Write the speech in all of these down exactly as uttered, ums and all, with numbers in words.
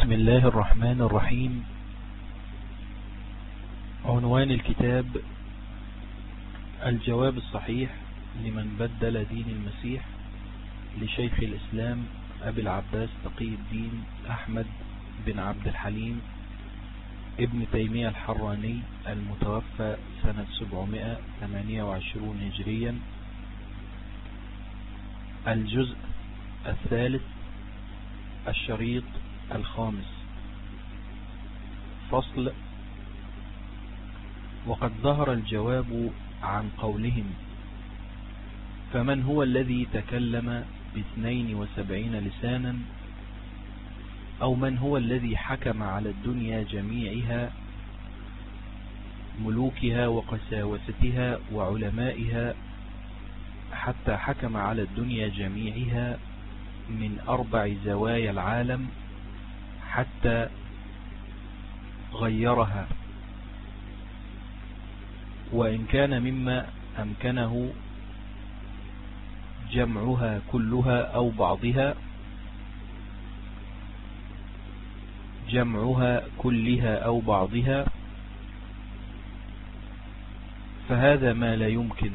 بسم الله الرحمن الرحيم. عنوان الكتاب: الجواب الصحيح لمن بدل دين المسيح، لشيخ الإسلام أبي العباس تقي الدين أحمد بن عبد الحليم ابن تيمية الحراني، المتوفى سنة سبعمائة وثمانية وعشرين هجريا. الجزء الثالث، الشريط الخامس. فصل: وقد ظهر الجواب عن قولهم: فمن هو الذي تكلم باثنين وسبعين لسانا، أو من هو الذي حكم على الدنيا جميعها، ملوكها وقساوستها وعلمائها، حتى حكم على الدنيا جميعها من أربع زوايا العالم حتى غيرها، وإن كان مما أمكنه جمعها كلها أو بعضها جمعها كلها أو بعضها، فهذا ما لا يمكن،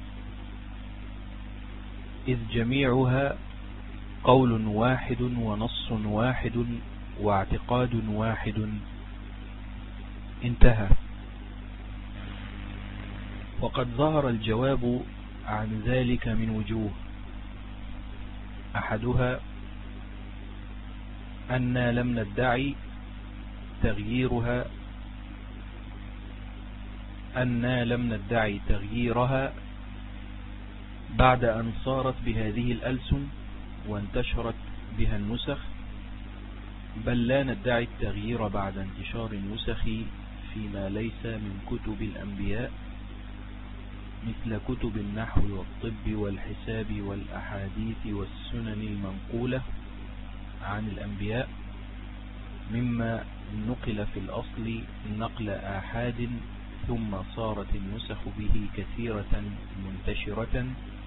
إذ جميعها قول واحد ونص واحد واعتقاد واحد. انتهى. وقد ظهر الجواب عن ذلك من وجوه: أحدها أننا لم ندعي تغييرها أننا لم ندعي تغييرها بعد أن صارت بهذه الألسن وانتشرت بها النسخ، بل لا ندعي التغيير بعد انتشار النسخ فيما ليس من كتب الأنبياء، مثل كتب النحو والطب والحساب والأحاديث والسنن المنقولة عن الأنبياء، مما نقل في الأصل نقل آحاد، ثم صارت النسخ به كثيرة منتشرة.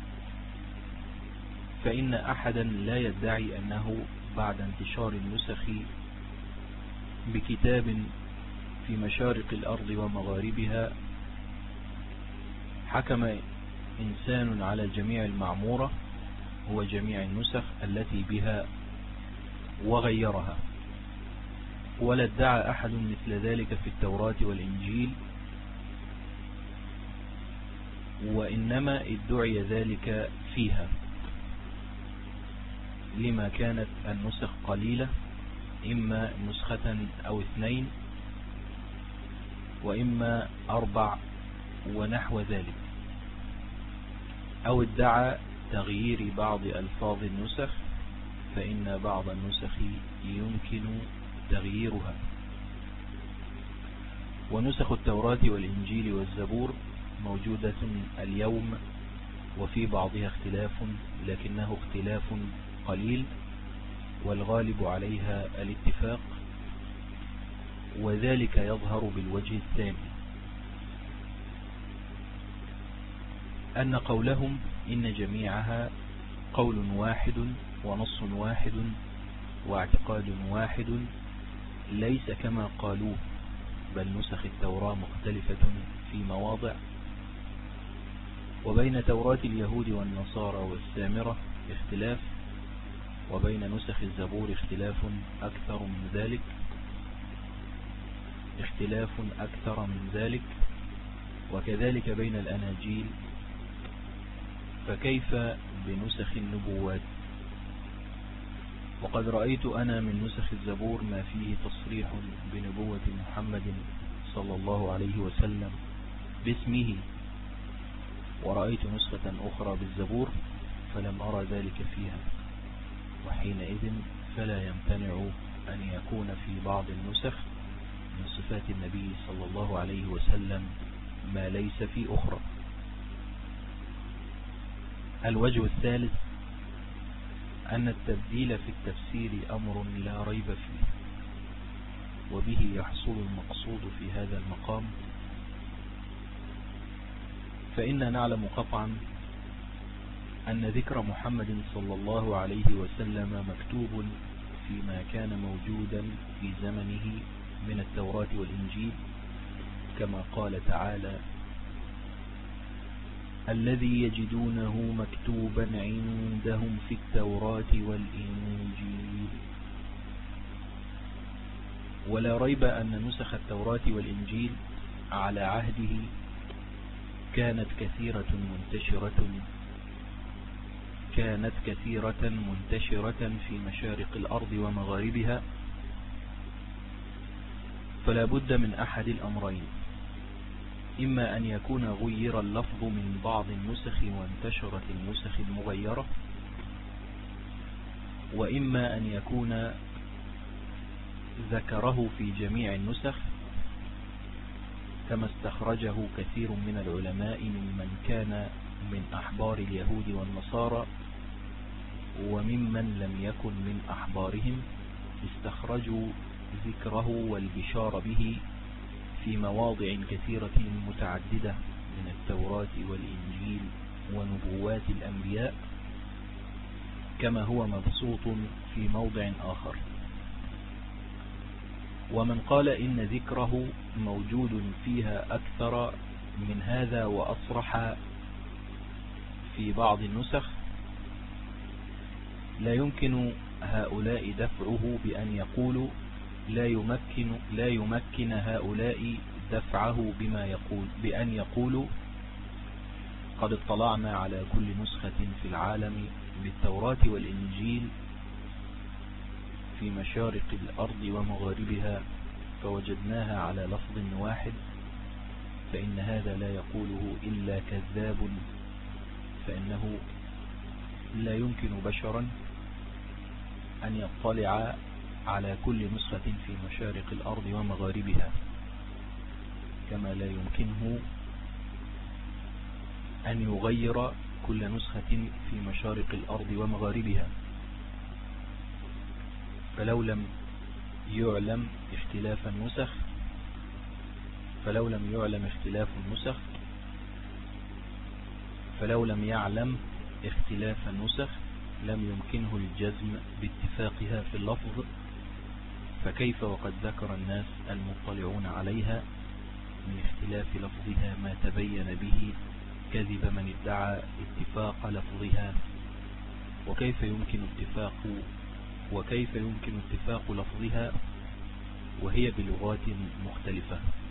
فإن أحدا لا يدعي أنه بعد انتشار النسخ بكتاب في مشارق الأرض ومغاربها حكم إنسان على جميع المعمورة وجميع النسخ التي بها وغيرها، ولا ادعى أحد مثل ذلك في التوراة والإنجيل، وإنما ادعي ذلك فيها لما كانت النسخ قليلة، إما نسخة أو اثنين وإما أربع ونحو ذلك، أو ادعى تغيير بعض ألفاظ النسخ، فإن بعض النسخ يمكن تغييرها. ونسخ التوراة والإنجيل والزبور موجودة اليوم، وفي بعضها اختلاف، لكنه اختلاف قليل، والغالب عليها الاتفاق، وذلك يظهر بالوجه الثاني، أن قولهم إن جميعها قول واحد ونص واحد واعتقاد واحد ليس كما قالوه، بل نسخ التوراة مختلفة في مواضع، وبين توراة اليهود والنصارى والسامرة اختلاف، وبين نسخ الزبور اختلاف أكثر من ذلك اختلاف أكثر من ذلك وكذلك بين الأناجيل، فكيف بنسخ النبوات؟ وقد رأيت أنا من نسخ الزبور ما فيه تصريح بنبوة محمد صلى الله عليه وسلم باسمه، ورأيت نسخة أخرى بالزبور فلم أرى ذلك فيها، وحينئذ فلا يمتنع أن يكون في بعض النسخ من صفات النبي صلى الله عليه وسلم ما ليس في أخرى. الوجه الثالث: أن التبديل في التفسير أمر لا ريب فيه، وبه يحصل المقصود في هذا المقام، فإن نعلم قطعا أن ذكر محمد صلى الله عليه وسلم مكتوب فيما كان موجودا في زمنه من التوراة والإنجيل، كما قال تعالى: الذي يجدونه مكتوبا عندهم في التوراة والإنجيل. ولا ريب أن نسخ التوراة والإنجيل على عهده كانت كثيرة منتشرة كانت كثيرة منتشرة في مشارق الأرض ومغاربها، فلا بد من أحد الأمرين: إما أن يكون غير اللفظ من بعض النسخ وانتشرت النسخ المغيرة، وإما أن يكون ذكره في جميع النسخ، كما استخرجه كثير من العلماء ممن كان من أحبار اليهود والنصارى وممن لم يكن من أحبارهم، استخرجوا ذكره والبشار به في مواضع كثيرة متعددة من التوراة والإنجيل ونبوات الأنبياء، كما هو مبسوط في موضع آخر. ومن قال إن ذكره موجود فيها أكثر من هذا وأصرح في بعض النسخ، لا يمكن هؤلاء دفعه بأن يقولوا لا يمكن لا يمكن هؤلاء دفعه بما يقول بأن يقولوا قد اطلعنا على كل نسخة في العالم بالتوراة والإنجيل في مشارق الأرض ومغاربها فوجدناها على لفظ واحد، فإن هذا لا يقوله إلا كذاب، فإنه لا يمكن بشرا أن يطلع على كل نسخة في مشارق الأرض ومغاربها، كما لا يمكنه أن يغير كل نسخة في مشارق الأرض ومغاربها. فلو لم يعلم اختلاف النسخ فلو لم يعلم اختلاف النسخ فلو لم يعلم اختلاف النسخ لم يمكنه الجزم باتفاقها في اللفظ، فكيف وقد ذكر الناس المطلعون عليها من اختلاف لفظها ما تبين به كذب من ادعى اتفاق لفظها، وكيف يمكن اتفاق وكيف يمكن اتفاق لفظها وهي بلغات مختلفة.